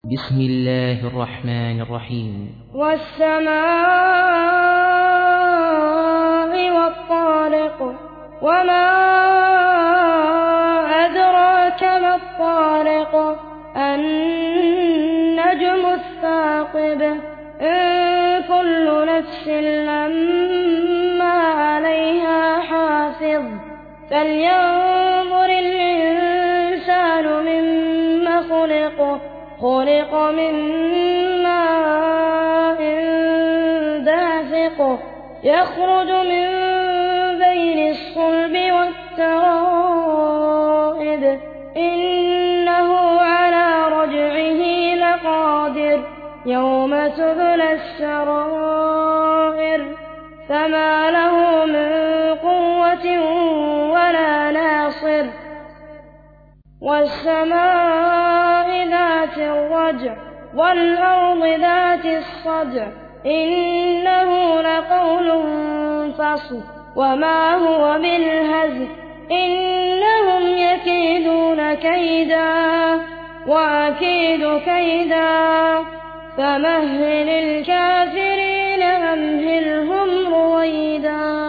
بسم الله الرحمن الرحيم. والسماء والطارق، وما أدراك ما الطارق، النجم الثاقب، إن كل نفس لما عليها حافظ، فلينظر الإنسان مما خلق من ماء دافق، يخرج من بين الصلب والترائب، إنه على رجعه لقادر، يوم تبلى السرائر، فما له من قوة ولا ناصر. والسماء ذات الرجع، والأرض ذات الصدع، إنه لقول فصل، وما هو بالهزل، إنهم يكيدون كيدا وأكيد كيدا، فمهل الكافرين أمهلهم رويدا.